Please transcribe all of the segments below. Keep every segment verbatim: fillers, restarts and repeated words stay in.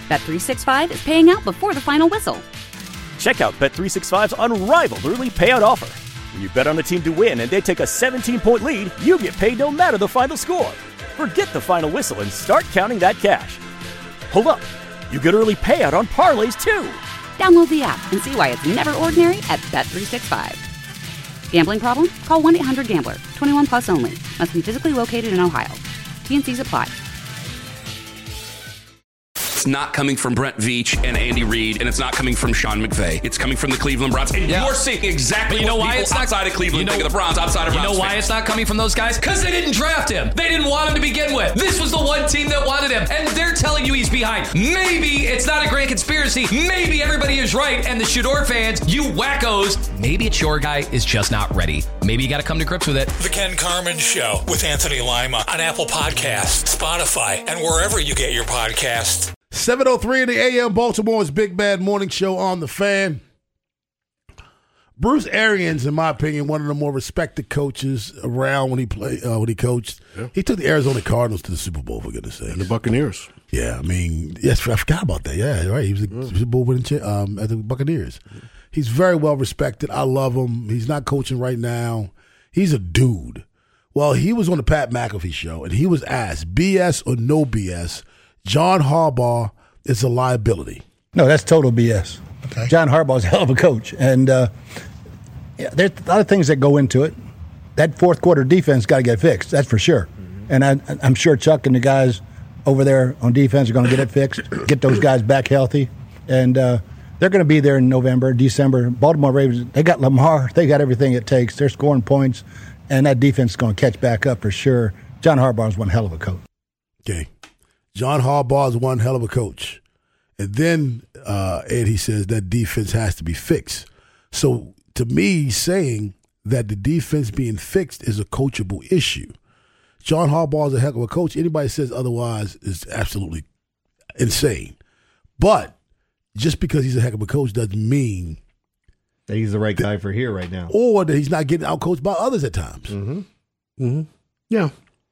Bet three sixty-five is paying out before the final whistle. Check out Bet three sixty-five's unrivaled early payout offer. When you bet on a team to win and they take a seventeen-point lead, you get paid no matter the final score. Forget the final whistle and start counting that cash. Hold up. You get early payout on parlays, too. Download the app and see why it's never ordinary at Bet three sixty-five. Gambling problem? Call one eight hundred gambler. twenty-one plus only. Must be physically located in Ohio. T and C's apply. It's not coming from Brent Veach and Andy Reid, and it's not coming from Sean McVay. It's coming from the Cleveland Browns. And yeah. you're seeing exactly you know what why people it's not, outside of Cleveland you know, think of the Browns, outside of You Browns know why fans. it's not coming from those guys? Because they didn't draft him. They didn't want him to begin with. This was the one team that wanted him, and they're telling you he's behind. Maybe it's not a grand conspiracy. Maybe everybody is right, and the Shador fans, you wackos, maybe it's your guy is just not ready. Maybe you got to come to grips with it. The Ken Carman Show with Anthony Lima on Apple Podcasts, Spotify, and wherever you get your podcasts. seven oh three in the A M, Baltimore's Big Bad Morning Show on the Fan. Bruce Arians, in my opinion, one of the more respected coaches around when he played, uh, when he coached. Yeah. He took the Arizona Cardinals to the Super Bowl, for goodness sake. And the Buccaneers. Yeah, I mean, yes, I forgot about that. Yeah, right. He was a yeah. Super Bowl winning um, at the Buccaneers. Yeah. He's very well respected. I love him. He's not coaching right now. He's a dude. Well, he was on the Pat McAfee show, and he was asked, B S or no B S, John Harbaugh is a liability. No, that's total B S. Okay. John Harbaugh is a hell of a coach. And uh, yeah, there's a lot of things that go into it. That fourth quarter defense got to get fixed, that's for sure. Mm-hmm. And I, I'm sure Chuck and the guys over there on defense are going to get it fixed, get those guys back healthy. And uh, they're going to be there in November, December. Baltimore Ravens, they got Lamar. They got everything it takes. They're scoring points. And that defense is going to catch back up for sure. John Harbaugh is one hell of a coach. Okay. John Harbaugh is one hell of a coach. And then, uh, Ed, he says that defense has to be fixed. So, to me, he's saying that the defense being fixed is a coachable issue. John Harbaugh is a heck of a coach. Anybody says otherwise is absolutely insane. But just because he's a heck of a coach doesn't mean that he's the right guy for here right now. Or that he's not getting outcoached by others at times. Mm-hmm. Mm-hmm. Yeah.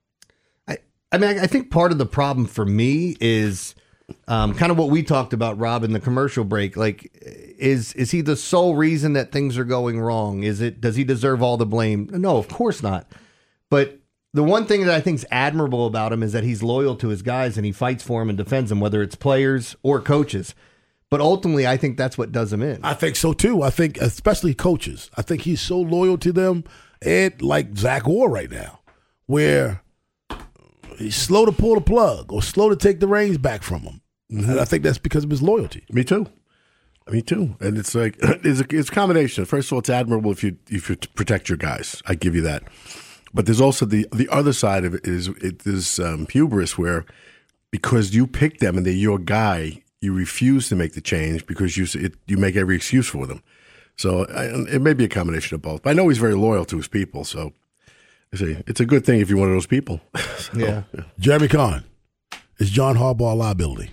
I mean, I think part of the problem for me is um, kind of what we talked about, Rob, in the commercial break. Like, is is he the sole reason that things are going wrong? Is it? Does he deserve all the blame? No, of course not. But the one thing that I think is admirable about him is that he's loyal to his guys and he fights for them and defends them, whether it's players or coaches. But ultimately, I think that's what does him in. I think so, too. I think especially coaches. I think he's so loyal to them, Ed, like Zach Orr right now, where he's slow to pull the plug or slow to take the reins back from him. Mm-hmm. And I think that's because of his loyalty. Me too. Me too. And it's like, it's a, it's a combination. First of all, it's admirable if you if you protect your guys. I give you that. But there's also the the other side of it is it is um, hubris where because you pick them and they're your guy, you refuse to make the change because you it, you make every excuse for them. So I, it may be a combination of both. But I know he's very loyal to his people, so see, it's a good thing if you're one of those people. So, yeah. Jeremy Kahn, is John Harbaugh a liability?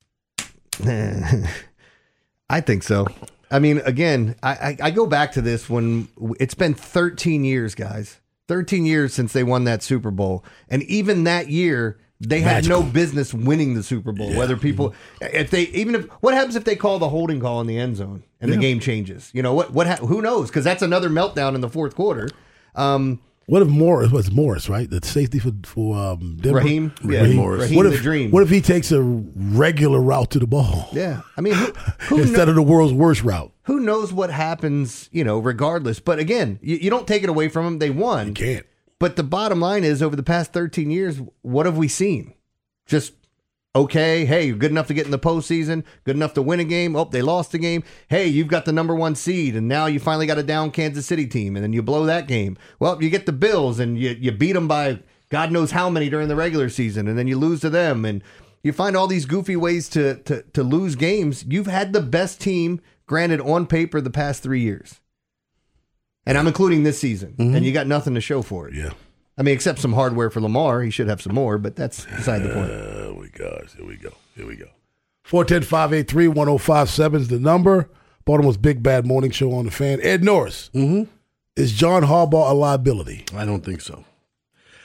I think so. I mean, again, I, I, I go back to this when it's been thirteen years, guys. thirteen years since they won that Super Bowl. And even that year, they had Magical. no business winning the Super Bowl. Yeah. Whether people, if they, even if, what happens if they call the holding call in the end zone and yeah. the game changes? You know, what, what, who knows? Because that's another meltdown in the fourth quarter. Um, What if Morris was Morris, right? The safety for for um, Denver? Raheem, yeah, Raheem Morris. Raheem what the if, dream. What if he takes a regular route to the ball? Yeah, I mean, who, who instead kno- of the world's worst route. Who knows what happens? You know, regardless. But again, you, you don't take it away from them. They won. You can't. But the bottom line is, over the past thirteen years, what have we seen? Just okay. Hey, you're good enough to get in the postseason. Good enough to win a game. Oh, they lost the game. Hey, you've got the number one seed, and now you finally got a down Kansas City team, and then you blow that game. Well, you get the Bills, and you you beat them by God knows how many during the regular season, and then you lose to them, and you find all these goofy ways to to to lose games. You've had the best team, granted on paper, the past three years, and I'm including this season, mm-hmm. and you got nothing to show for it. Yeah. I mean, except some hardware for Lamar. He should have some more, but that's beside the point. Oh, my gosh. Here we go. Here we go. four one zero, five eight three, one zero five seven is the number. Baltimore's Big Bad Morning Show on the Fan. Ed Norris. Mm-hmm. Is John Harbaugh a liability? I don't think so.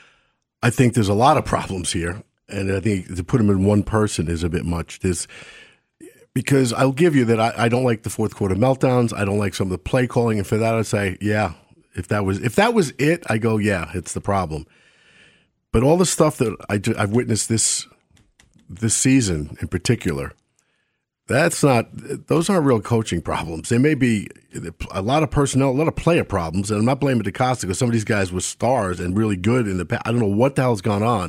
I think there's a lot of problems here, and I think to put him in one person is a bit much. There's Because I'll give you that I, I don't like the fourth quarter meltdowns. I don't like some of the play calling, and for that I'd say, yeah, if that was if that was it, I go, yeah, it's the problem. But all the stuff that I do, I've witnessed this this season in particular, that's not; those aren't real coaching problems. They may be a lot of personnel, a lot of player problems, and I'm not blaming DeCosta because some of these guys were stars and really good in the past. I don't know what the hell's gone on,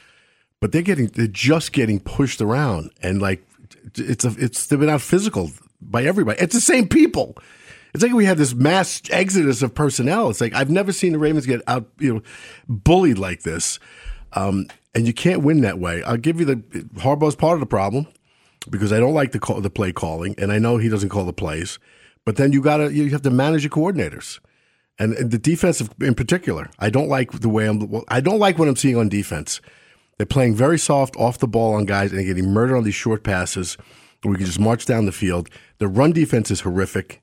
but they're getting they're just getting pushed around and like. It's a, it's they've been out physical by everybody. It's the same people. It's like we had this mass exodus of personnel. It's like I've never seen the Ravens get out, you know, bullied like this. Um, and you can't win that way. I'll give you the Harbaugh's part of the problem because I don't like the call, the play calling, and I know he doesn't call the plays. But then you gotta you have to manage your coordinators, and, and the defensive in particular. I don't like the way I'm. I don't like what I'm seeing on defense. They're playing very soft off the ball on guys and they're getting murdered on these short passes. We can just march down the field. The run defense is horrific.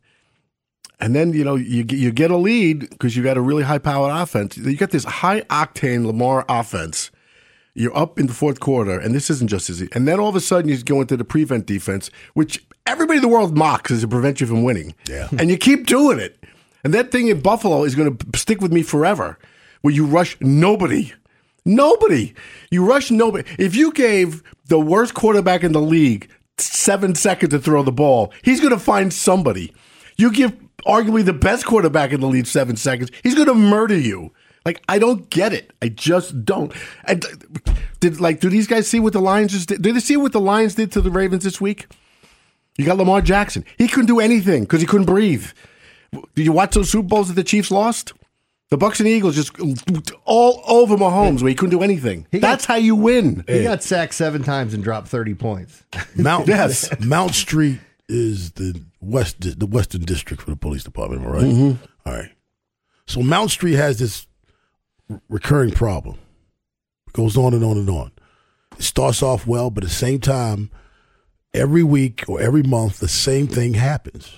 And then, you know, you, you get a lead because you got a really high-powered offense. You got this high-octane Lamar offense. You're up in the fourth quarter, and this isn't just easy. And then all of a sudden you go into the prevent defense, which everybody in the world mocks as to prevent you from winning. Yeah. And you keep doing it. And that thing in Buffalo is going to stick with me forever, where you rush nobody. Nobody. You rush nobody. If you gave the worst quarterback in the league seven seconds to throw the ball, he's going to find somebody. You give arguably the best quarterback in the league seven seconds, he's going to murder you. Like, I don't get it. I just don't. I, did like, do these guys see what the Lions just did? Did they see what the Lions did to the Ravens this week? You got Lamar Jackson. He couldn't do anything because he couldn't breathe. Did you watch those Super Bowls that the Chiefs lost? The Bucs and Eagles just all over Mahomes where he couldn't do anything. He That's got, how you win. He got sacked seven times and dropped thirty points. Mount yes. Mount Street is the west the Western District for the police department, am I right? Mm-hmm. All right. So Mount Street has this recurring problem. It goes on and on and on. It starts off well, but at the same time, every week or every month, the same thing happens.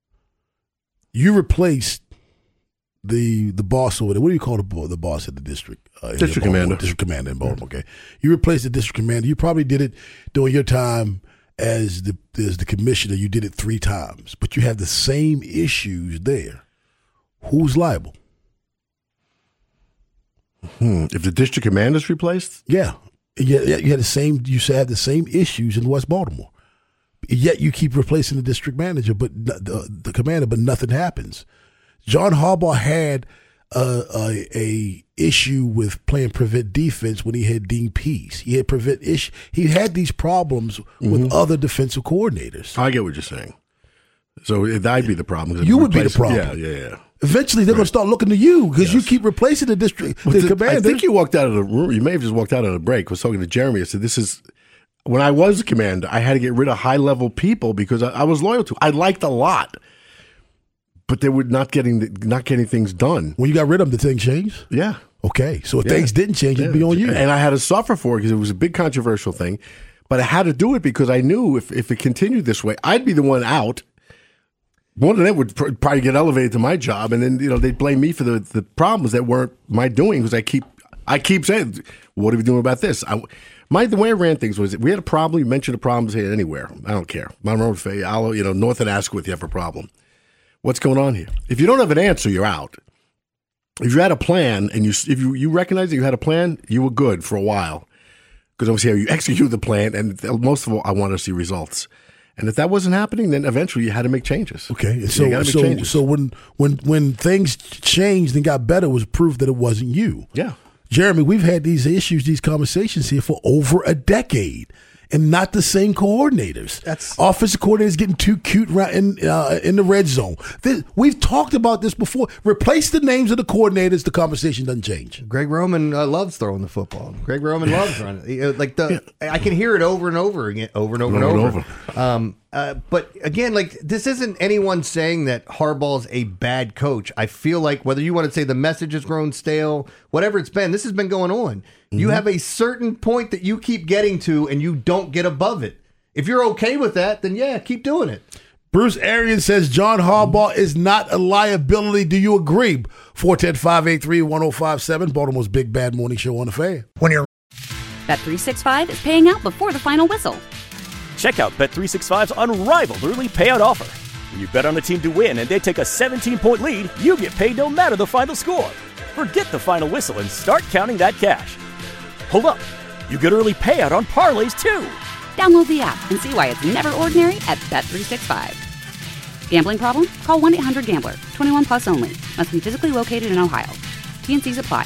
You replace the the boss over there. What do you call the the boss at the district? Uh, district commander. District commander in Baltimore. Okay, you replace the district commander. You probably did it during your time as the as the commissioner. You did it three times, but you have the same issues there. Who's liable? Hmm. If the district commander is replaced, yeah, yeah, you had the same. You have the same issues in West Baltimore. Yet you keep replacing the district manager, but the, the commander, but nothing happens. John Harbaugh had a, a, a issue with playing prevent defense when he had Dean Pease. He had prevent issue. He had these problems mm-hmm. with other defensive coordinators. I get what you're saying. So that'd be the problem. You would be the problem. Yeah, yeah, yeah. Eventually, they're right. going to start looking to you because yes. you keep replacing the district the the, commander. I think you walked out of the room. You may have just walked out on a break. I was talking to Jeremy. I said, "This is." When I was a commander, I had to get rid of high-level people because I, I was loyal to. I liked a lot, but they were not getting not getting things done. When you got rid of them, did things change? Yeah. Okay, so if yeah. things didn't change, yeah. it'd be on you. And I had to suffer for it because it was a big controversial thing, but I had to do it because I knew if, if it continued this way, I'd be the one out. One of them would pr- probably get elevated to my job, and then you know they'd blame me for the, the problems that weren't my doing because I keep I keep saying, "What are we doing about this?" I, My, the way I ran things was we had a problem. You mentioned the problems here anywhere. I don't care. Monroe, I'll, you know, North and Asquith, you have a problem. What's going on here? If you don't have an answer, you're out. If you had a plan and you if you, you recognize that you had a plan, you were good for a while. Because obviously you execute the plan, and most of all, I want to see results. And if that wasn't happening, then eventually you had to make changes. Okay, so so, changes. so when when when things changed and got better, was proof that it wasn't you. Yeah. Jeremy, we've had these issues, these conversations here for over a decade, and not the same coordinators. That's offensive coordinators getting too cute in uh, in the red zone. This, we've talked about this before. Replace the names of the coordinators, the conversation doesn't change. Greg Roman uh, loves throwing the football. Greg Roman loves running. Like the, I can hear it over and over again, over and over and over. And over. Um, uh, but again, like this isn't anyone saying that Harbaugh's a bad coach. I feel like whether you want to say the message has grown stale, whatever it's been, this has been going on. Mm-hmm. You have a certain point that you keep getting to, and you don't get above it. If you're okay with that, then yeah, keep doing it. Bruce Arian says John Harbaugh is not a liability. Do you agree? four one zero, five eight three, one zero five seven, Baltimore's Big Bad Morning Show on the Fan. When you're Bet three sixty-five is paying out before the final whistle. Check out Bet three sixty-five's unrivaled early payout offer. When you bet on a team to win and they take a seventeen-point lead, you get paid no matter the final score. Forget the final whistle and start counting that cash. Hold up. You get early payout on parlays, too. Download the app and see why it's never ordinary at Bet three sixty-five. Gambling problem? Call one eight hundred gambler. twenty-one plus only. Must be physically located in Ohio. T N Cs apply.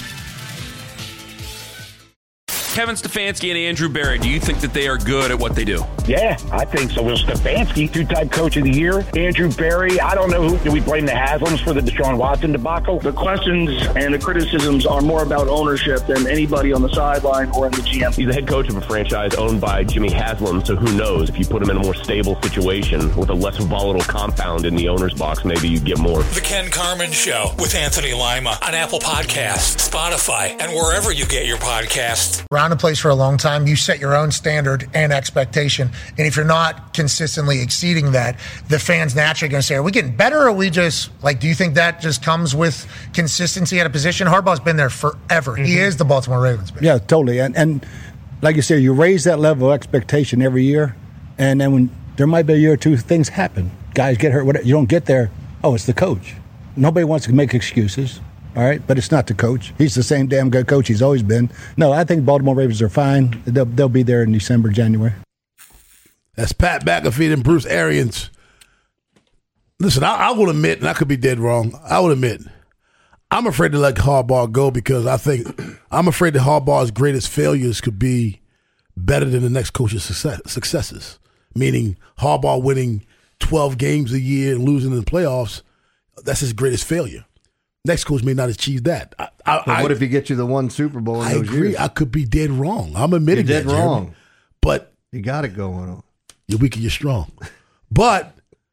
Kevin Stefanski and Andrew Berry, do you think that they are good at what they do? Yeah, I think so. Will Stefanski, two-time coach of the year. Andrew Berry, I don't know who. Do we blame the Haslams for the Deshaun Watson debacle? The questions and the criticisms are more about ownership than anybody on the sideline or in the G M. He's the head coach of a franchise owned by Jimmy Haslam, so who knows? If you put him in a more stable situation with a less volatile compound in the owner's box, maybe you get more. The Ken Carman Show with Anthony Lima on Apple Podcasts, Spotify, and wherever you get your podcasts. Around a place for a long time, you set your own standard and expectation, and if you're not consistently exceeding that, the fans naturally going to say, are we getting better, or are we just like, do you think that just comes with consistency at a position? Harbaugh's been there forever. Mm-hmm. He is the Baltimore Ravens. Baby. Yeah, totally. And and like you said, you raise that level of expectation every year, and then when there might be a year or two, things happen, guys get hurt, whatever, you don't get there, oh, it's the coach. Nobody wants to make excuses. All right, but it's not the coach. He's the same damn good coach he's always been. No, I think Baltimore Ravens are fine. They'll, they'll be there in December, January. That's Pat McAfee and Bruce Arians. Listen, I, I will admit, and I could be dead wrong, I will admit, I'm afraid to let Harbaugh go because I think I'm afraid that Harbaugh's greatest failures could be better than the next coach's success, successes. Meaning Harbaugh winning twelve games a year and losing in the playoffs, that's his greatest failure. Next coach may not achieve that. I, I, but what I, if he gets you the one Super Bowl in I those agree. years? I could be dead wrong. I'm admitting You're dead that, wrong. Jeremy. But you got it going on. You're weak and you're strong. But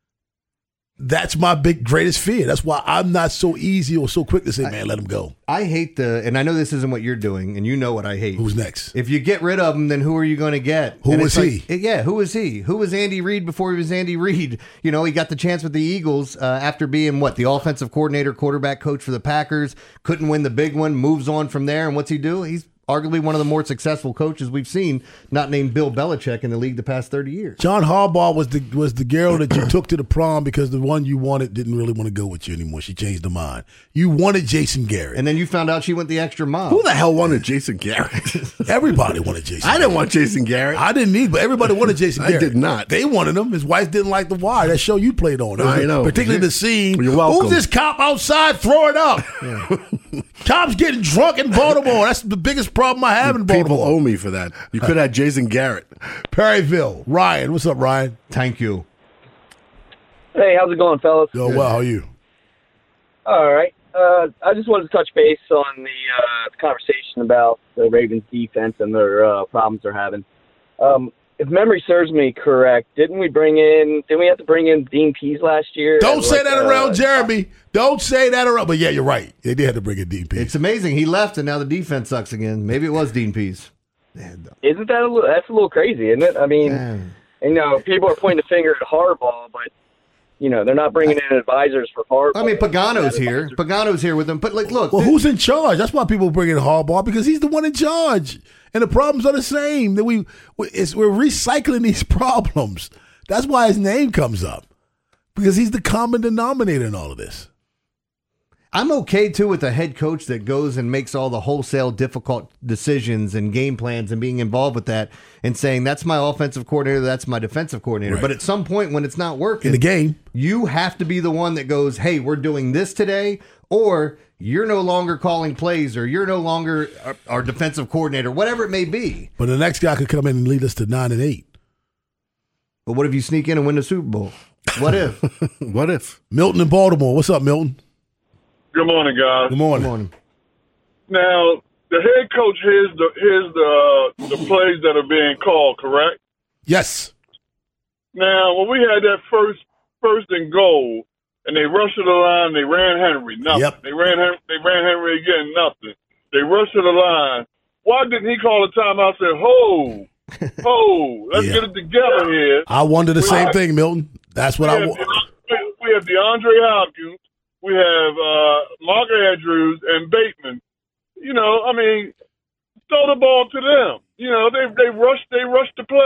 that's my big greatest fear. That's why I'm not so easy or so quick to say, man, I, let him go. I hate the, and I know this isn't what you're doing, and you know what I hate. Who's next? If you get rid of him, then who are you going to get? Who and was like, he? Yeah, who was he? Who was Andy Reid before he was Andy Reid? You know, he got the chance with the Eagles uh, after being, what, the offensive coordinator, quarterback coach for the Packers, couldn't win the big one, moves on from there, and what's he do? He's arguably one of the more successful coaches we've seen, not named Bill Belichick in the league the past thirty years. John Harbaugh was the was the girl that you took to the prom because the one you wanted didn't really want to go with you anymore. She changed her mind. You wanted Jason Garrett. And then you found out she went the extra mile. Who the hell wanted Jason Garrett? Everybody wanted Jason I Garrett. didn't want Jason Garrett. I didn't either, but everybody wanted Jason Garrett. I did not. They wanted him. His wife didn't like The Wire, that show you played on. I know. Particularly the scene, You're welcome. who's this cop outside throwing up? Yeah. Cops getting drunk in Baltimore. That's the biggest problem I have in Baltimore. People owe me for that. You could have had Jason Garrett. Perryville. Ryan. What's up, Ryan? Thank you. Hey, how's it going, fellas? Yo, well, how are you? All right. Uh, I just wanted to touch base on the uh, conversation about the Ravens defense and their uh, problems they're having. Um, if memory serves me correct, didn't we bring in, didn't we have to bring in Dean Pease last year? Don't say like, that uh, around Jeremy. Don't say that around. But yeah, you're right. They did have to bring in Dean Pease. It's amazing. He left, and now the defense sucks again. Maybe it was Dean Pease. Isn't that a little, that's a little crazy, isn't it? I mean, Man. you know, people are pointing the finger at Harbaugh, but, you know, they're not bringing in advisors for Harbaugh. I mean, Pagano's here. Pagano's here with them. But, like, look. Well, this, who's in charge? That's why people bring in Harbaugh, because he's the one in charge. And the problems are the same. That we, it's, we're recycling these problems. That's why his name comes up, because he's the common denominator in all of this. I'm okay, too, with a head coach that goes and makes all the wholesale difficult decisions and game plans and being involved with that and saying, that's my offensive coordinator, that's my defensive coordinator. Right. But at some point when it's not working, in the game, you have to be the one that goes, hey, we're doing this today, or you're no longer calling plays, or you're no longer our, our defensive coordinator, whatever it may be. But the next guy could come in and lead us to nine and eight. But what if you sneak in and win the Super Bowl? What if? What if? Milton in Baltimore. What's up, Milton? Good morning, guys. Good morning. Good morning. Now, the head coach hears the hears the the plays that are being called, correct? Yes. Now, when we had that first first and goal, and they rushed to the line, they ran Henry, nothing. Yep. They ran Hen- they ran Henry again, nothing. They rushed to the line. Why didn't he call a timeout? Say, "Ho, ho, let's Yeah. get it together here." I wonder the We same have- thing, Milton. That's what we I have, want. we have DeAndre Hopkins. We have uh, Mark Andrews and Bateman. You know, I mean, throw the ball to them. You know, they they rush they rush to play.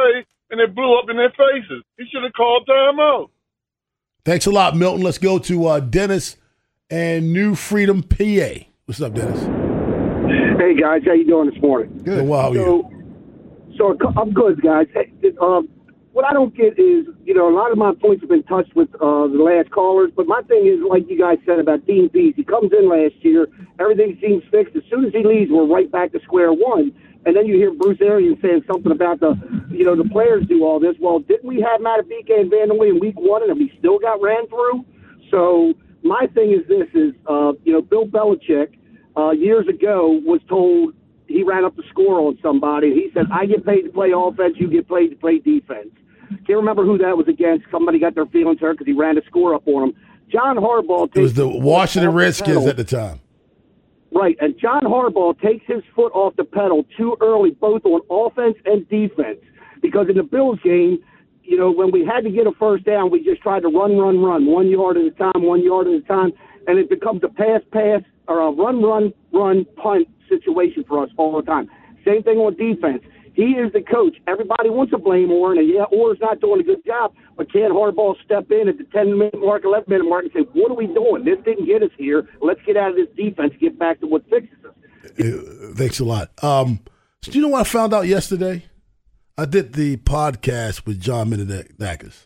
and it blew up in their faces. He should have called timeout. Thanks a lot, Milton. Let's go to uh, Dennis and New Freedom, P A. What's up, Dennis? Hey, guys. How you doing this morning? Good. Well, how are so, you? So I'm good, guys. Hey, um, what I don't get is, you know, a lot of my points have been touched with uh, the last callers, but my thing is, like you guys said about Dean Pease, he comes in last year, everything seems fixed. As soon as he leaves, we're right back to square one. And then you hear Bruce Arians saying something about the, you know, the players do all this. Well, didn't we have Matabike and Vanderlei in week one, and we still got ran through? So my thing is this, is, uh, you know, Bill Belichick uh, years ago was told he ran up the score on somebody. He said, I get paid to play offense, you get paid to play defense. Can't remember who that was against. Somebody got their feelings hurt because he ran the score up on him. John Harbaugh takes it was the Washington Redskins at the time. Right, and John Harbaugh takes his foot off the pedal too early, both on offense and defense. Because in the Bills game, you know, when we had to get a first down, we just tried to run, run, run, one yard at a time, one yard at a time, and it becomes a pass, pass, or a run, run, run, punt situation for us all the time. Same thing on defense. He is the coach. Everybody wants to blame Orr, and yeah, Orr's not doing a good job, but can Harbaugh step in at the ten-minute mark, eleven-minute mark, and say, what are we doing? This didn't get us here. Let's get out of this defense, get back to what fixes us. Uh, thanks a lot. Um, so do you know what I found out yesterday? I did the podcast with John Menendakis.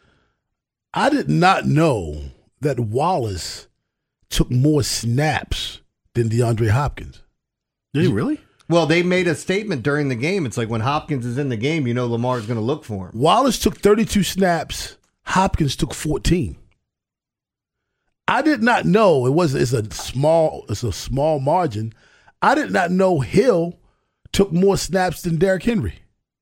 I did not know that Wallace took more snaps than DeAndre Hopkins. Did he really? Well, they made a statement during the game. It's like when Hopkins is in the game, you know Lamar's going to look for him. Wallace took thirty-two snaps. Hopkins took fourteen. I did not know it was. It's a small. It's a small margin. I did not know Hill took more snaps than Derrick Henry.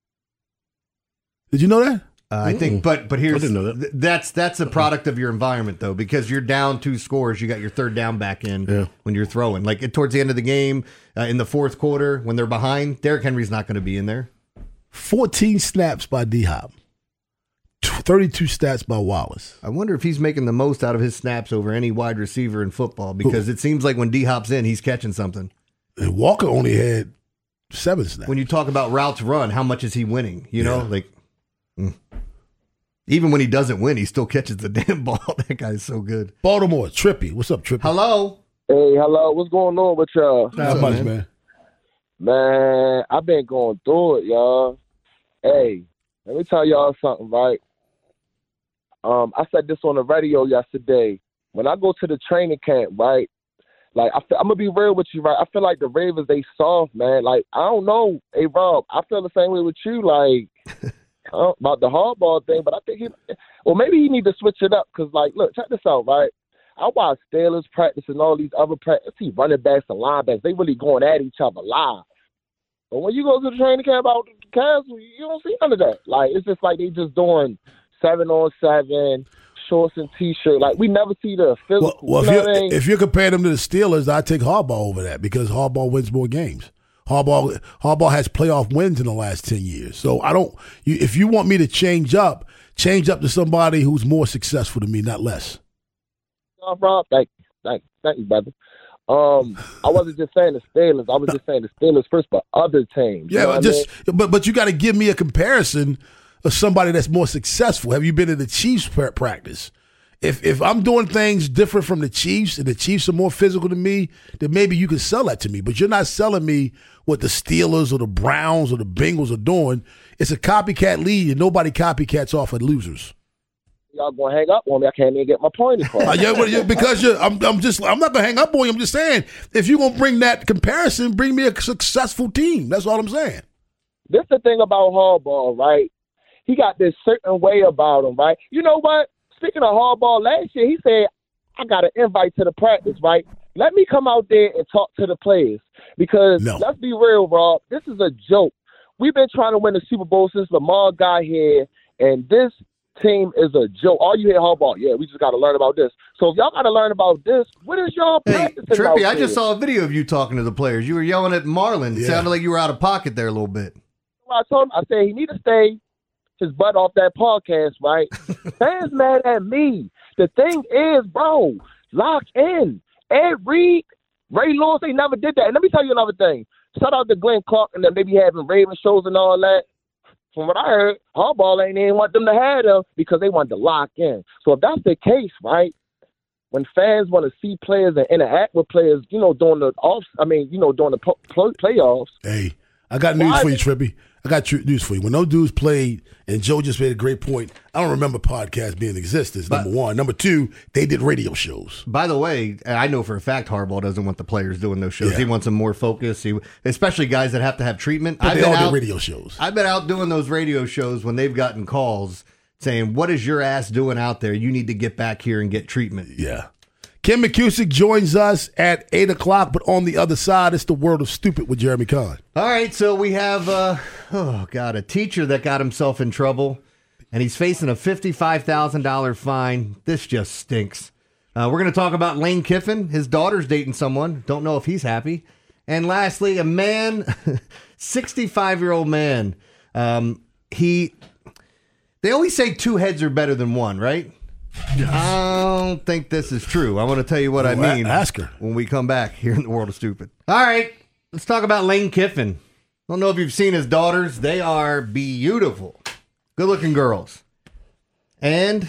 Did you know that? Uh, I think, but but here's I didn't know that. th- that's that's a product of your environment though, because you're down two scores, you got your third down back in Yeah. when you're throwing. Like towards the end of the game, uh, in the fourth quarter, when they're behind, Derrick Henry's not going to be in there. fourteen snaps by D-Hop. thirty-two stats by Wallace. I wonder if he's making the most out of his snaps over any wide receiver in football, because it seems like when D-Hop's in, he's catching something. And Walker only had seven snaps. When you talk about routes run, how much is he winning? You know, like mm. even when he doesn't win, he still catches the damn ball. That guy's so good. Baltimore, Trippy. What's up, Trippy? Hello. Hey, hello. What's going on with y'all? Not much, man. Man, I've been going through it, y'all. Hey, let me tell y'all something, right? Um, I said this on the radio yesterday. When I go to the training camp, right? Like, I feel, I'm going to be real with you, right? I feel like the Ravens, they soft, man. Like, I don't know. Hey, Rob, I feel the same way with you, like, uh, about the hardball thing, but I think he, well, maybe he need to switch it up, because, like, look, check this out, right? I watch Steelers practice and all these other practice. See running backs and linebackers, they really going at each other live. But when you go to the training camp out the Cavs, you don't see none of that. Like, it's just like they just doing seven on seven, shorts and T-shirt. Like, we never see the physical. Well, well you know if, what I mean? you're, if you're comparing them to the Steelers, I take Harbaugh over that because Harbaugh wins more games. Harbaugh Harbaugh has playoff wins in the last ten years. So I don't. You, if you want me to change up, change up to somebody who's more successful than me, not less. Uh, Rob, thank you, thank you, thank you, brother. Um, I wasn't just saying the Steelers. I was just saying the Steelers first, but other teams. Yeah, you know but just but but you got to give me a comparison of somebody that's more successful. Have you been in the Chiefs practice? If if I'm doing things different from the Chiefs and the Chiefs are more physical than me, then maybe you can sell that to me. But you're not selling me what the Steelers or the Browns or the Bengals are doing. It's a copycat league, and nobody copycats off at losers. Y'all gonna hang up on me? I can't even get my point across. Uh, yeah, well, yeah, because you're, I'm, I'm just, I'm not gonna hang up on you. I'm just saying, if you're gonna bring that comparison, bring me a successful team. That's all I'm saying. This is the thing about Harbaugh, right? He got this certain way about him, right? You know what? Speaking of Harbaugh, last year he said, "I got an invite to the practice, right? Let me come out there and talk to the players because no. let's be real, Rob. This is a joke. We've been trying to win the Super Bowl since Lamar got here, and this team is a joke. All you hear Harbaugh, yeah, we just got to learn about this. So if y'all got to learn about this, what is y'all Hey, practicing out Trippy, I there? just saw a video of you talking to the players. You were yelling at Marlon. It Yeah. sounded like you were out of pocket there a little bit. I told him, I said he need to stay his butt off that podcast, right? Fans mad at me. The thing is, bro, lock in. Ed Reed, Ray Lewis, they never did that. And let me tell you another thing. Shout out to Glenn Clark and them. They be having Raven shows and all that. from what I heard, Harbaugh ain't even want them to have them because they want to lock in. So if that's the case, right, when fans want to see players and interact with players, you know, during the off, I mean, you know, during the po- play- playoffs. Hey, I got news for you, Trippy. I got tr- news for you. When those dudes played, and Joe just made a great point, I don't remember podcasts being in existence, number one. Number two, they did radio shows. By the way, I know for a fact Harbaugh doesn't want the players doing those shows. Yeah. He wants them more focused, he, especially guys that have to have treatment. But I've they been all out, did radio shows. I've been out doing those radio shows when they've gotten calls saying, what is your ass doing out there? You need to get back here and get treatment. Yeah. Kim McCusick joins us at eight o'clock, but on the other side, it's the World of Stupid with Jeremy Kahn. All right, so we have, uh, oh, God, a teacher that got himself in trouble, and he's facing a fifty-five thousand dollars fine. This just stinks. Uh, we're going to talk about Lane Kiffin. His daughter's dating someone. Don't know if he's happy. And lastly, a man, sixty-five-year-old man. Um, he, they always say two heads are better than one, right? Yes. I don't think this is true. I want to tell you what well, I mean. Ask her. When we come back here in the World of Stupid. All right, let's talk about Lane Kiffin. I don't know if you've seen his daughters. They are beautiful. Good-looking girls. And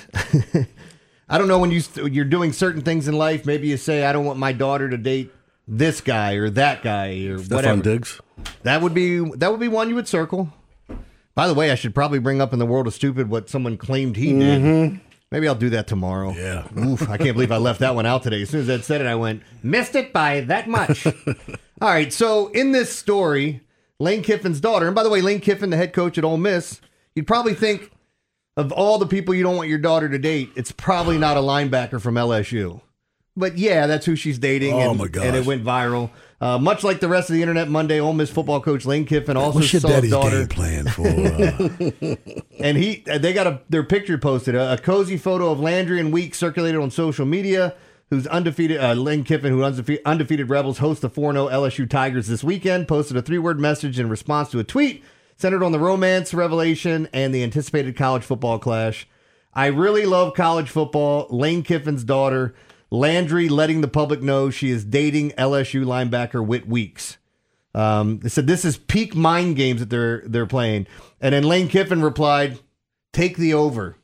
I don't know when you, you're doing certain things in life, maybe you say, I don't want my daughter to date this guy or that guy or Stephon whatever. Diggs. That would be that would be one you would circle. By the way, I should probably bring up in the World of Stupid what someone claimed he did. Mm-hmm. Maybe I'll do that tomorrow. Yeah. Oof, I can't believe I left that one out today. As soon as Ed said it, I went, missed it by that much. All right, so in this story, Lane Kiffin's daughter, and by the way, Lane Kiffin, the head coach at Ole Miss, you'd probably think of all the people you don't want your daughter to date, it's probably not a linebacker from L S U. But yeah, that's who she's dating. Oh, and, my gosh. And it went viral. Uh, much like the rest of the internet Monday, Ole Miss football coach Lane Kiffin also What's your saw his daddy's daughter. game plan for? Uh... and he, they got a, their picture posted, a, a cozy photo of Landry and Week circulated on social media. Who's undefeated? Uh, Lane Kiffin, who undefeated, undefeated Rebels, host the four and oh L S U Tigers this weekend, posted a three-word message in response to a tweet centered on the romance, revelation, and the anticipated college football clash. I really love college football. Lane Kiffin's daughter, Landry, letting the public know she is dating L S U linebacker Whit Weeks. Um, they said this is peak mind games that they're they're playing. And then Lane Kiffin replied, "Take the over."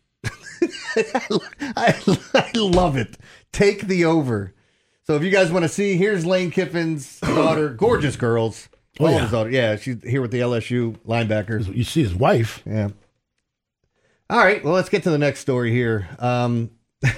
I, I love it. Take the over. So if you guys want to see, here's Lane Kiffin's daughter, gorgeous girls. Oh, All yeah. of his daughter. Yeah, she's here with the L S U linebackers. You see his wife. Yeah. All right, well, let's get to the next story here. Um,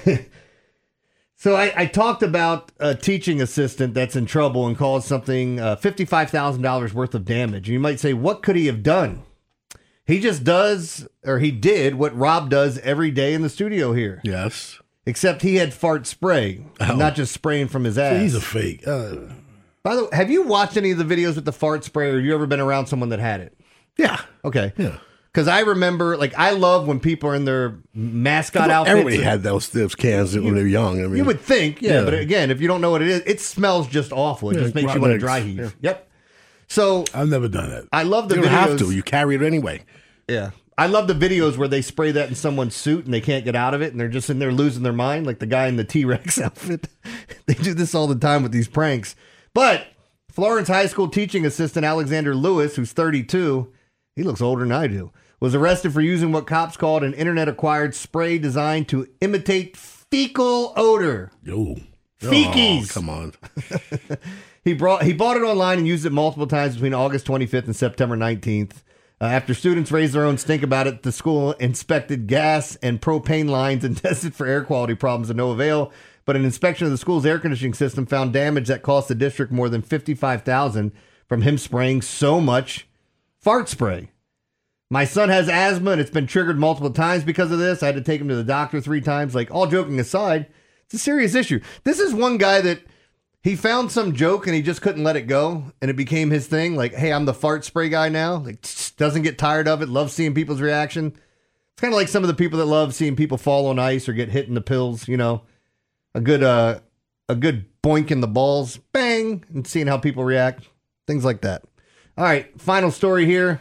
so I, I talked about a teaching assistant that's in trouble and caused something uh, fifty-five thousand dollars worth of damage. And you might say, what could he have done? He just does, or he did, what Rob does every day in the studio here. Yes. Except he had fart spray, Oh. not just spraying from his ass. He's a fake. Uh, By the way, have you watched any of the videos with the fart spray, or have you ever been around someone that had it? Yeah. Okay. Yeah. Because I remember, like, I love when people are in their mascot outfits. Everybody had those, those cans when they were young. I mean, You would think, yeah, Yeah. But again, if you don't know what it is, it smells just awful. It Yeah, just makes you rotten want to eggs. dry heave. Yeah. Yep. So I've never done that. I love the you videos. don't have to. You carry it anyway. Yeah. I love the videos where they spray that in someone's suit and they can't get out of it and they're just in there losing their mind, like the guy in the T-Rex outfit. They do this all the time with these pranks. But Florence High School teaching assistant Alexander Lewis, who's thirty-two, he looks older than I do, was arrested for using what cops called an internet-acquired spray designed to imitate fecal odor. Yo. Feces. Oh, come on. He brought he bought it online and used it multiple times between August twenty-fifth and September nineteenth. Uh, after students raised their own stink about it, the school inspected gas and propane lines and tested for air quality problems to no avail. But an inspection of the school's air conditioning system found damage that cost the district more than fifty-five thousand dollars from him spraying so much fart spray. My son has asthma and it's been triggered multiple times because of this. I had to take him to the doctor three times. Like, all joking aside, it's a serious issue. This is one guy that he found some joke and he just couldn't let it go. And it became his thing. Like, hey, I'm the fart spray guy now. Like, doesn't get tired of it. Loves seeing people's reaction. It's kind of like some of the people that love seeing people fall on ice or get hit in the pills, you know. A good uh, a good boink in the balls. Bang. And seeing how people react. Things like that. All right. Final story here.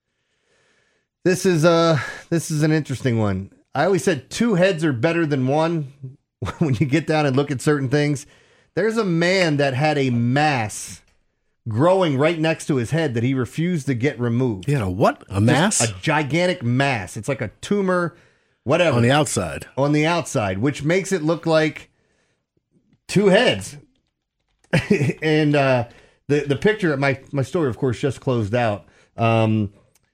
This is uh this is an interesting one. I always said two heads are better than one when you get down and look at certain things. There's a man that had a mass growing right next to his head that he refused to get removed. He had a what? A mass? Just a gigantic mass. It's like a tumor, whatever. On the outside. On the outside, which makes it look like two heads. and uh, the the picture, my, my story, of course, just closed out. Um,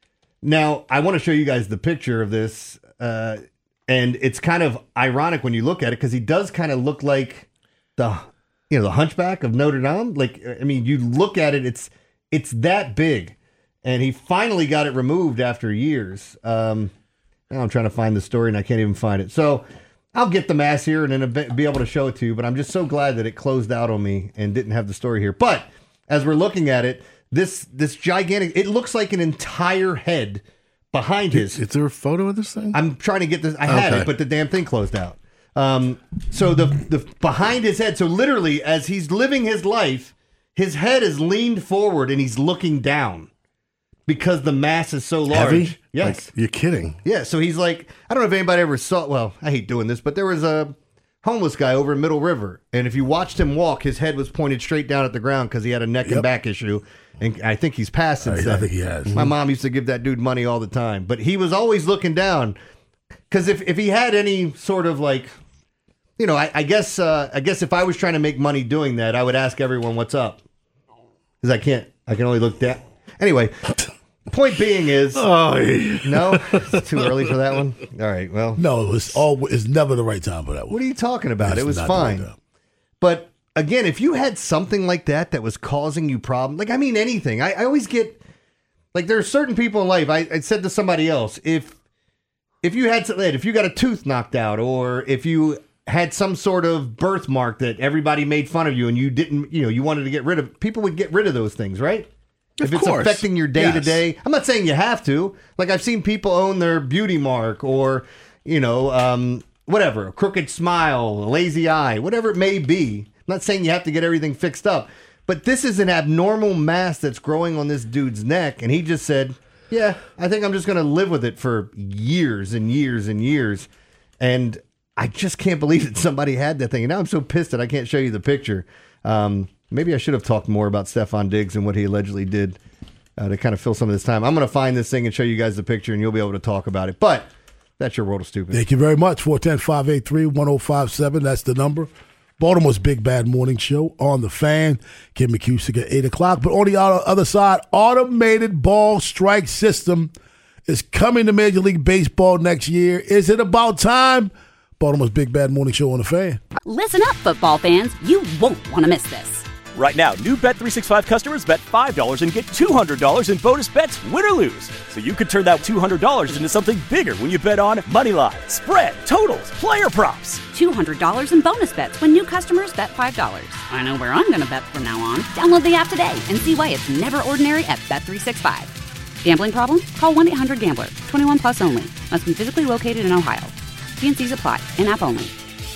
now, I want to show you guys the picture of this. Uh, and it's kind of ironic when you look at it because he does kind of look like the... You know, the Hunchback of Notre Dame. Like, I mean, you look at it, it's it's that big. And he finally got it removed after years. Um, now I'm trying to find the story and I can't even find it. So I'll get the mass here and then be able to show it to you. But I'm just so glad that it closed out on me and didn't have the story here. But as we're looking at it, this this gigantic, it looks like an entire head behind his. Is there a photo of this thing? I'm trying to get this. I had Okay. it, but the damn thing closed out. Um, so the the behind his head, so literally as he's living his life, his head is leaned forward and he's looking down because the mass is so large. Heavy? Yes. Like, you're kidding. Yeah, so he's like, I don't know if anybody ever saw, well, I hate doing this, but there was a homeless guy over in Middle River. And if you watched him walk, his head was pointed straight down at the ground because he had a neck and Yep. back issue. And I think he's passed since I- I then. think he has. My mom used to give that dude money all the time. But he was always looking down because if, if he had any sort of like, you know, I, I guess uh, I guess if I was trying to make money doing that, I would ask everyone what's up. Because I can't. I can only look down. Anyway, point being is, Oh, yeah. no, it's too early for that one. All right, well, No, it's all. It's never the right time for that one. what are you talking about? It's It was not the right fine. time. But again, if you had something like that that was causing you problems, like I mean anything, I, I always get like there are certain people in life. I, I said to somebody else, if if you had if you got a tooth knocked out, or if you had some sort of birthmark that everybody made fun of you and you didn't, you know, you wanted to get rid of, people would get rid of those things, right? Of if it's course. affecting your day to Yes. day, I'm not saying you have to. Like I've seen people own their beauty mark or, you know, um, whatever, a crooked smile, a lazy eye, whatever it may be. I'm not saying you have to get everything fixed up, but this is an abnormal mass that's growing on this dude's neck. And he just said, yeah, I think I'm just going to live with it for years and years and years. And I just can't believe that somebody had that thing. And now I'm so pissed that I can't show you the picture. Um, maybe I should have talked more about Stephon Diggs and what he allegedly did uh, to kind of fill some of this time. I'm going to find this thing and show you guys the picture, and you'll be able to talk about it. But that's your world of stupid. Thank you very much. four one zero, five eight three, one zero five seven. That's the number. Baltimore's Big Bad Morning Show on the Fan. Kim McCusick at eight o'clock. But on the other side, automated ball strike system is coming to Major League Baseball next year. Is it about time? Baltimore's Big Bad Morning Show on the Fan. Listen up, football fans. You won't want to miss this. Right now, new Bet three sixty-five customers bet five dollars and get two hundred dollars in bonus bets, win or lose. So you could turn that two hundred dollars into something bigger when you bet on money line, spread, totals, player props. two hundred dollars in bonus bets when new customers bet five dollars. I know where I'm going to bet from now on. Download the app today and see why it's never ordinary at Bet three sixty-five. Gambling problem? Call one eight hundred gambler. twenty-one plus only. Must be physically located in Ohio. T N Cs apply. In-app only.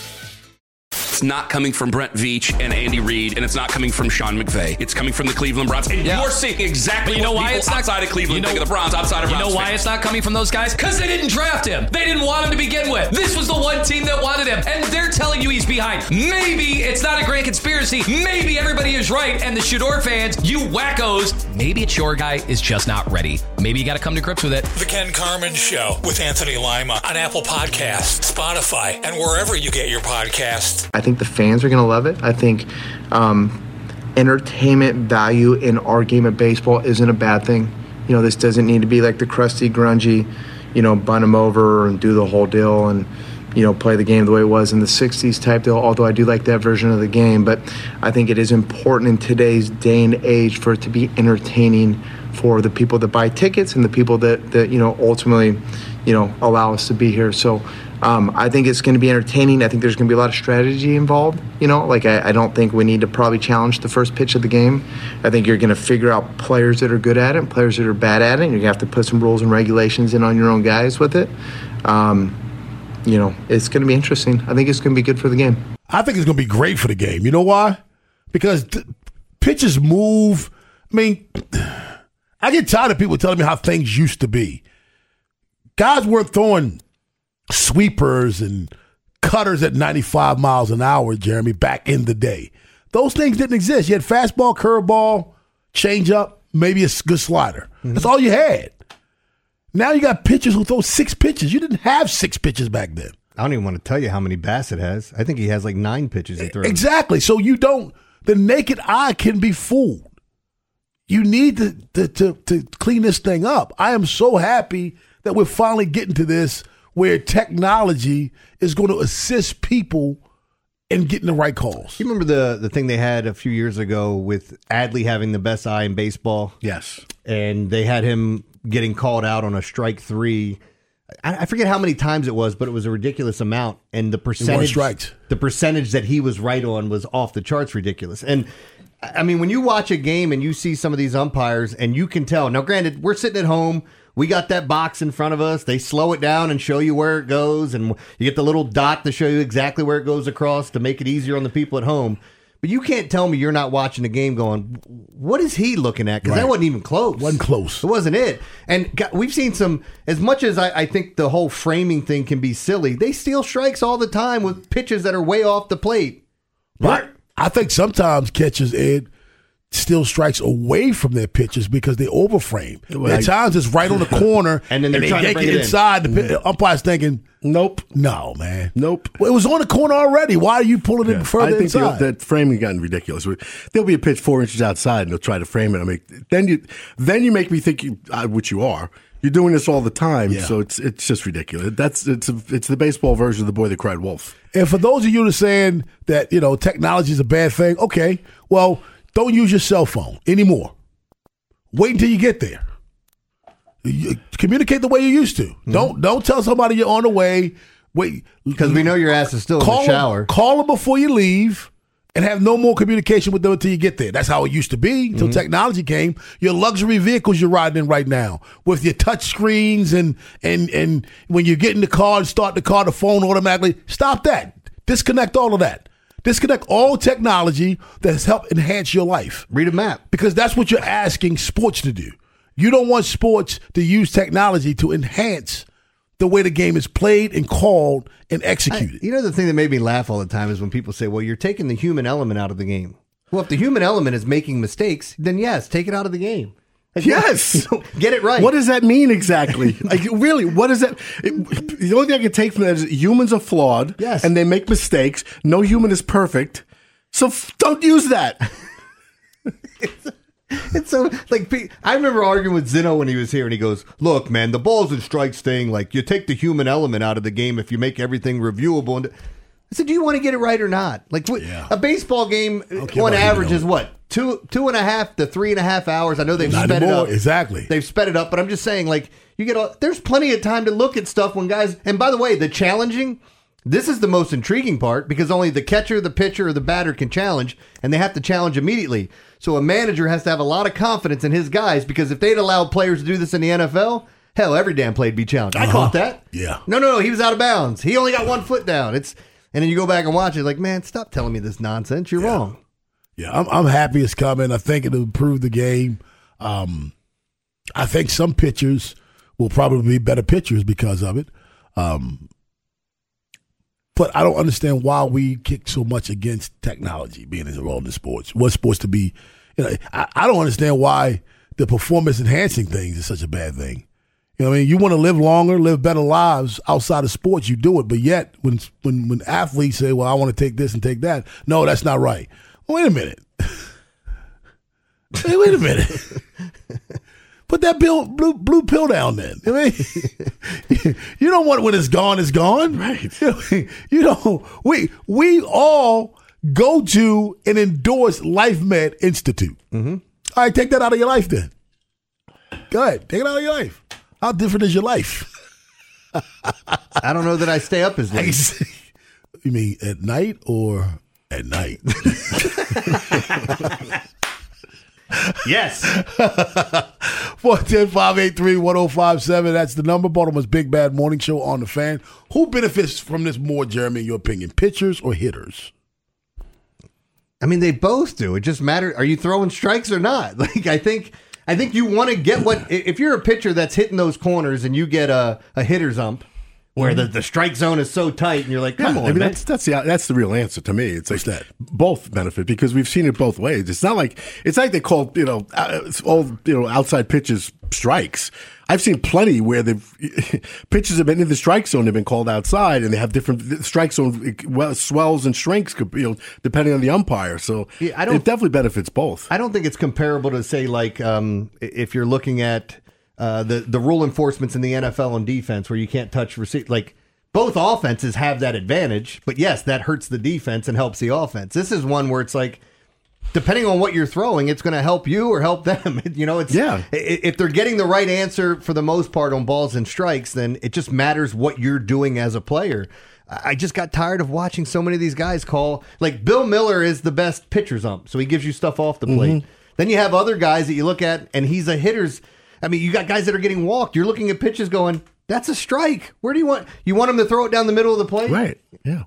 It's not coming from Brent Veach and Andy Reid, and it's not coming from Sean McVay. It's coming from the Cleveland Browns. And Yeah. you're seeing exactly But you know what why people it's not outside of Cleveland you know, think of the Browns, outside of You Browns know why fans. it's not coming from those guys? Because they didn't draft him. They didn't want him to begin with. This was the one team that wanted him, and they're telling you he's behind. Maybe it's not a grand conspiracy. Maybe everybody is right, and the Shador fans, you wackos, maybe it's your guy is just not ready. Maybe you got to come to grips with it. The Ken Carmen Show with Anthony Lima on Apple Podcasts, Spotify, and wherever you get your podcasts. I think the fans are going to love it. I think um, entertainment value in our game of baseball isn't a bad thing. You know, this doesn't need to be like the crusty, grungy, you know, bun them over and do the whole deal and, you know, play the game the way it was in the sixties type deal, although I do like that version of the game. But I think it is important in today's day and age for it to be entertaining for the people that buy tickets and the people that, that you know, ultimately, you know, allow us to be here. So um, I think it's going to be entertaining. I think there's going to be a lot of strategy involved. You know, like I, I don't think we need to probably challenge the first pitch of the game. I think you're going to figure out players that are good at it and players that are bad at it. And you're going to have to put some rules and regulations in on your own guys with it. Um, you know, it's going to be interesting. I think it's going to be good for the game. I think it's going to be great for the game. You know why? Because th- pitches move. I mean, I get tired of people telling me how things used to be. Guys weren't throwing sweepers and cutters at ninety-five miles an hour, Jeremy, back in the day. Those things didn't exist. You had fastball, curveball, change up, maybe a good slider. Mm-hmm. That's all you had. Now you got pitchers who throw six pitches. You didn't have six pitches back then. I don't even want to tell you how many Bassett has. I think he has like nine pitches he throws. Exactly. So you don't, the naked eye can be fooled. You need to, to, to, to clean this thing up. I am so happy that we're finally getting to this where technology is going to assist people in getting the right calls. You remember the, the thing they had a few years ago with Adley having the best eye in baseball? Yes. And they had him getting called out on a strike three. I forget how many times it was, but it was a ridiculous amount, and the percentage the percentage that he was right on was off the charts ridiculous. And I mean, when you watch a game and you see some of these umpires, and you can tell. Now, granted, we're sitting at home. We got that box in front of us. They slow it down and show you where it goes, and you get the little dot to show you exactly where it goes across to make it easier on the people at home. But you can't tell me you're not watching the game going, what is he looking at? Because Right. that wasn't even close. Wasn't close. It wasn't it. And God, we've seen some, as much as I, I think the whole framing thing can be silly, they steal strikes all the time with pitches that are way off the plate. But I think sometimes catchers, Ed, steal strikes away from their pitches because they overframe. Well, At I- times it's right on the corner, And then they're they trying to yank bring it it in. inside. The pit, umpire's thinking, nope, no, man, nope. Well, it was on the corner already. Why are you pulling it further I think inside? the, that framing gotten ridiculous. There'll be a pitch four inches outside, and they'll try to frame it. I mean, then you then you make me think, you, uh, which you are. You're doing this all the time, Yeah. so it's it's just ridiculous. That's it's a, it's the baseball version of The Boy That Cried Wolf. And for those of you that are saying that, you know, technology is a bad thing, okay, well, don't use your cell phone anymore. Wait until you get there. You, communicate the way you used to. Mm-hmm. Don't don't tell somebody you're on the way. Wait, Because we know your ass is still call in the shower. Them, call them before you leave, and have no more communication with them until you get there. That's how it used to be until Mm-hmm. technology came. Your luxury vehicles you're riding in right now with your touch screens and and and when you get in the car and start the car, the phone automatically. Stop that. Disconnect all of that. Disconnect all technology that has helped enhance your life. Read a map. Because that's what you're asking sports to do. You don't want sports to use technology to enhance the way the game is played and called and executed. I, you know, the thing that made me laugh all the time is when people say, well, you're taking the human element out of the game. Well, if the human element is making mistakes, then yes, take it out of the game. Like, Yes. Get it right. What does that mean exactly? Like, really, what is that? It, the only thing I can take from that is humans are flawed. Yes. And they make mistakes. No human is perfect. So f- don't use that. It's so like pe- I remember arguing with Zeno when he was here, and he goes, "Look, man, the balls and strikes thing, like you take the human element out of the game if you make everything reviewable." And I said, "Do you want to get it right or not? Like what, a baseball game Okay, on well, average you know. is what two two and a half to three and a half hours. I know they've Not sped it anymore. up Exactly. They've sped it up, but I'm just saying, like you get all, there's plenty of time to look at stuff when guys. And by the way, the challenging. This is the most intriguing part because only the catcher, the pitcher, or the batter can challenge, and they have to challenge immediately. So a manager has to have a lot of confidence in his guys because if they'd allowed players to do this in the N F L, hell, every damn play'd be challenged. I Uh-huh. caught that. Yeah. No, no, no, he was out of bounds. He only got one foot down. It's and then you go back and watch it, like, man, stop telling me this nonsense. You're wrong. Yeah, I'm, I'm happy it's coming. I think it'll improve the game. Um, I think some pitchers will probably be better pitchers because of it. Um, but I don't understand why we kick so much against technology being involved in sports. What's supposed to be, you know, I, I don't understand why the performance enhancing things is such a bad thing. You know what I mean? You want to live longer, live better lives outside of sports, you do it. But yet, when when when athletes say, well, I want to take this and take that, no, that's not right. Wait a minute. Hey, wait a minute. Put that bill, blue, blue pill down then. I mean, you don't want when it's gone, it's gone. Right. You, know, you don't. We, we all go to and endorse LifeMed Institute. Mm-hmm. All right, take that out of your life then. Go ahead. Take it out of your life. How different is your life? I don't know that I stay up as late. You mean at night or at night? Yes. four one zero, five eight three, one zero five seven. That's the number. Baltimore's Big Bad Morning Show on the Fan. Who benefits from this more, Jeremy, in your opinion? Pitchers or hitters? I mean, they both do. It just matters. Are you throwing strikes or not? Like, I think I think you want to get what, if you're a pitcher that's hitting those corners and you get a, a hitter's ump, where the, the strike zone is so tight, and you're like, come yeah, on, I mean, man. that's that's the that's the real answer to me. It's like that both benefit because we've seen it both ways. It's not like it's like they call you know uh, all you know outside pitches strikes. I've seen plenty where the pitches have been in the strike zone, they've been called outside, and they have different the strike zone well, swells and shrinks, you know, depending on the umpire. So yeah, I don't, it definitely benefits both. I don't think it's comparable to say like um, if you're looking at uh, the the rule enforcements in the N F L on defense, where you can't touch receive. Like both offenses have that advantage, but yes, that hurts the defense and helps the offense. This is one where it's like, depending on what you're throwing, it's going to help you or help them. You know, it's yeah. If they're getting the right answer for the most part on balls and strikes, then it just matters what you're doing as a player. I just got tired of watching so many of these guys call. Like Bill Miller is the best pitcher's ump, so he gives you stuff off the plate. Mm-hmm. Then you have other guys that you look at, and he's a hitter's. I mean, you got guys that are getting walked. You're looking at pitches going, that's a strike. Where do you want? You want him to throw it down the middle of the plate? Right. Yeah.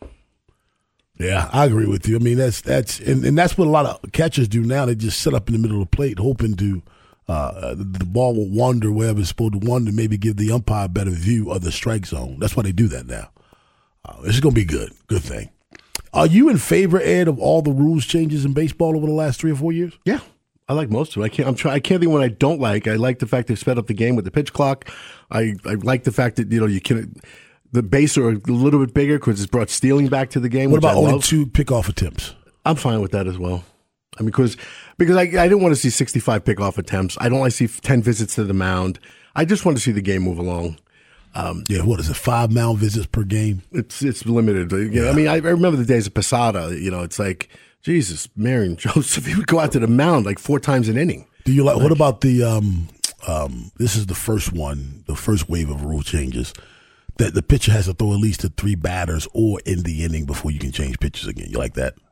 Yeah, I agree with you. I mean, that's that's and, and that's what a lot of catchers do now. They just sit up in the middle of the plate, hoping to uh, the ball will wander wherever it's supposed to wander, maybe give the umpire a better view of the strike zone. That's why they do that now. Uh, it's going to be good. Good thing. Are you in favor, Ed, of all the rules changes in baseball over the last three or four years? Yeah, I like most of it. I can't. I'm trying. I can't think what I don't like. I like the fact they've sped up the game with the pitch clock. I I like the fact that you know you can. The base are a little bit bigger because it's brought stealing back to the game. What about I only love. two pickoff attempts? I'm fine with that as well. I mean, because because I, I didn't want to see sixty-five pickoff attempts. I don't like to see ten visits to the mound. I just want to see the game move along. Um, yeah, what is it? Five mound visits per game? It's it's limited. You know, yeah. I mean, I, I remember the days of Posada. You know, it's like Jesus, Mary and Joseph. He would go out to the mound like four times an inning. Do you like? What about the? Um, um, this is the first one, the first wave of rule changes. That the pitcher has to throw at least to three batters or in the inning before you can change pitches again. You like that?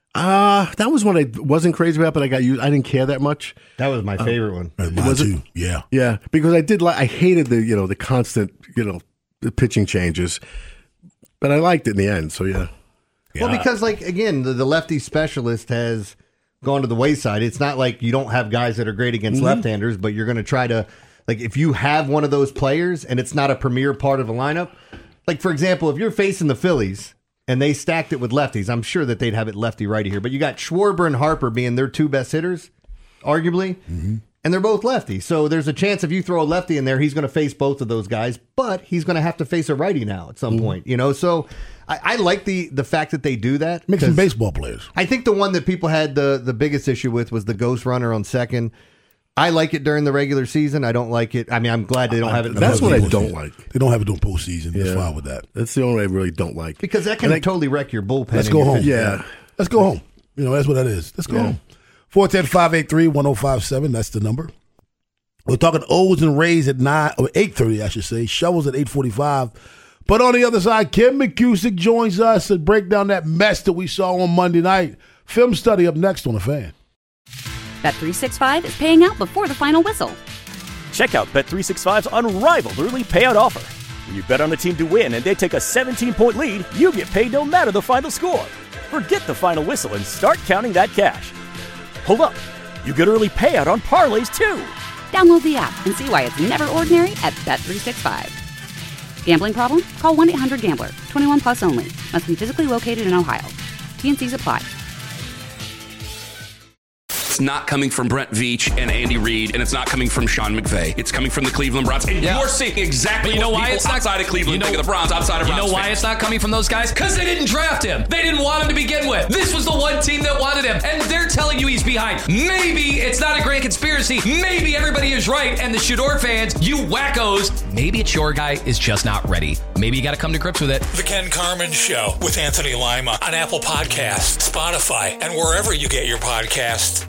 Uh, that was one I wasn't crazy about, but I got used. I didn't care that much. That was my favorite um, one. Mine was too. It? Yeah, yeah, because I did like. I hated the you know the constant you know the pitching changes, but I liked it in the end. So yeah. yeah. Well, because like again, the, the lefty specialist has gone to the wayside. It's not like you don't have guys that are great against mm-hmm. left-handers, but you're going to try to. Like, if you have one of those players and it's not a premier part of a lineup, like, for example, if you're facing the Phillies and they stacked it with lefties, I'm sure that they'd have it lefty-righty here. But you got Schwarber and Harper being their two best hitters, arguably, mm-hmm. and they're both lefty. So there's a chance if you throw a lefty in there, he's going to face both of those guys, but he's going to have to face a righty now at some mm-hmm. point, you know? So I, I like the the fact that they do that. Mixing baseball players. I think the one that people had the, the biggest issue with was the ghost runner on second. I like it during the regular season. I don't like it. I mean, I'm glad they don't have it in the That's what I postseason. don't like. They don't have it during postseason. Yeah. That's fine with that. That's the only I really don't like. Because that can I, totally wreck your bullpen. Let's go home. Yeah. Let's go home. You know, that's what that is. Let's go yeah. home. four one zero, five eight three, one zero five seven. That's the number. We're talking O's and Rays at nine or eight thirty, I should say. Shovels at eight forty-five. But on the other side, Kim McCusick joins us to break down that mess that we saw on Monday night. Film study up next on The Fan. Bet three sixty-five is paying out before the final whistle. Check out Bet three sixty-five's unrivaled early payout offer. When you bet on a team to win and they take a seventeen-point lead, you get paid no matter the final score. Forget the final whistle and start counting that cash. Hold up. You get early payout on parlays, too. Download the app and see why it's never ordinary at Bet three sixty-five. Gambling problem? Call one eight hundred gambler. twenty-one plus only. Must be physically located in Ohio. T and C's apply. It's not coming from Brent Veach and Andy Reid, and it's not coming from Sean McVay. It's coming from the Cleveland Browns. And yeah. you're seeing exactly but you know why it's not outside of Cleveland. You know, think of the Browns outside of You Browns know why fans. it's not coming from those guys? Because they didn't draft him. They didn't want him to begin with. This was the one team that wanted him, and they're telling you he's behind. Maybe it's not a grand conspiracy. Maybe everybody is right, and the Shador fans, you wackos, maybe it's your guy is just not ready. Maybe you got to come to grips with it. The Ken Carman Show with Anthony Lima on Apple Podcasts, Spotify, and wherever you get your podcasts.